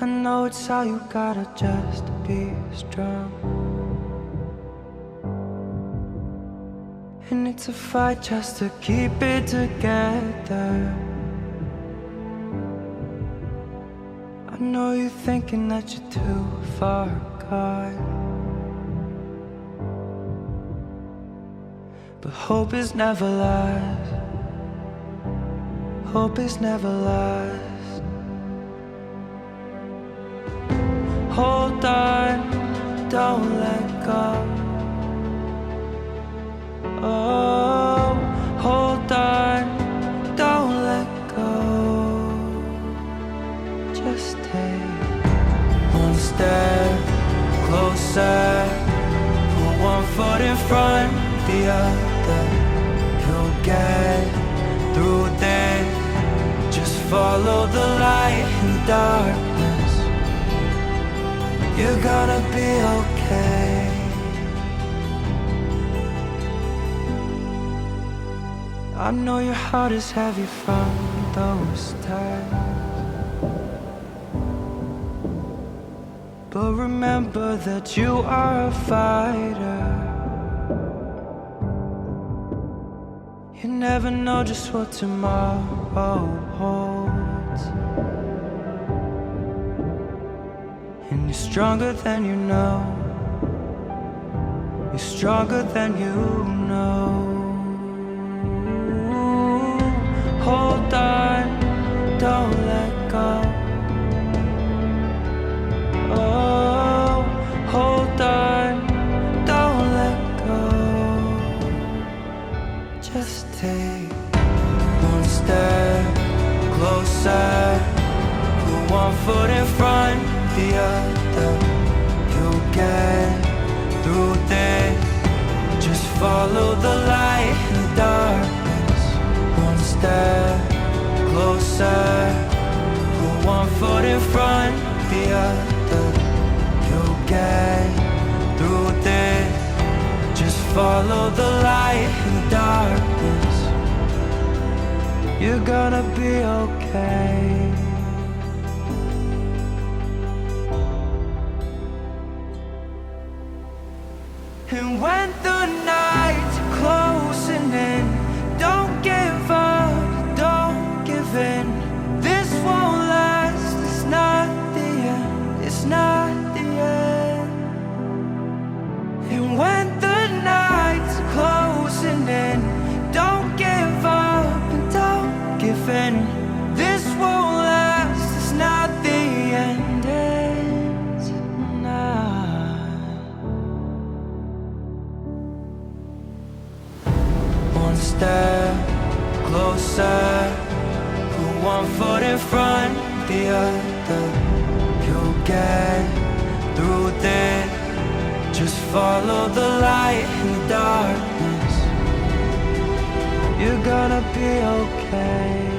I know it's all you gotta just be strong. And it's a fight just to keep it together. I know you're thinking that you're too far gone, but hope is never lost. Hope is never lost. Hold on, don't let go. Oh, hold on, don't let go. Just take one step closer. Put one foot in front, the other. You'll get through this. Just follow the light in the darkness. You're gonna be okay. I know your heart is heavy from those times, but remember that you are a fighter. You never know just what tomorrow holds, and you're stronger than you know. You're stronger than you know. Hold on, don't let go. Oh, hold on, don't let go. Just take one step closer. Put one foot in front, the other. You'll get through this. Just follow the light in the darkness. One step closer. Put one foot in front, the other. You'll get through this. Just follow the light in the darkness. You're gonna be okay. And when the night's closing in, don't give up, don't give in. This won't last, it's not the end, it's not the end. And when the night's closing in, don't give up and don't give in. This won't last, it's not the end, it's not. One step closer. Put one foot in front, the other. You'll get through this. Just follow the light in the darkness. You're gonna be okay.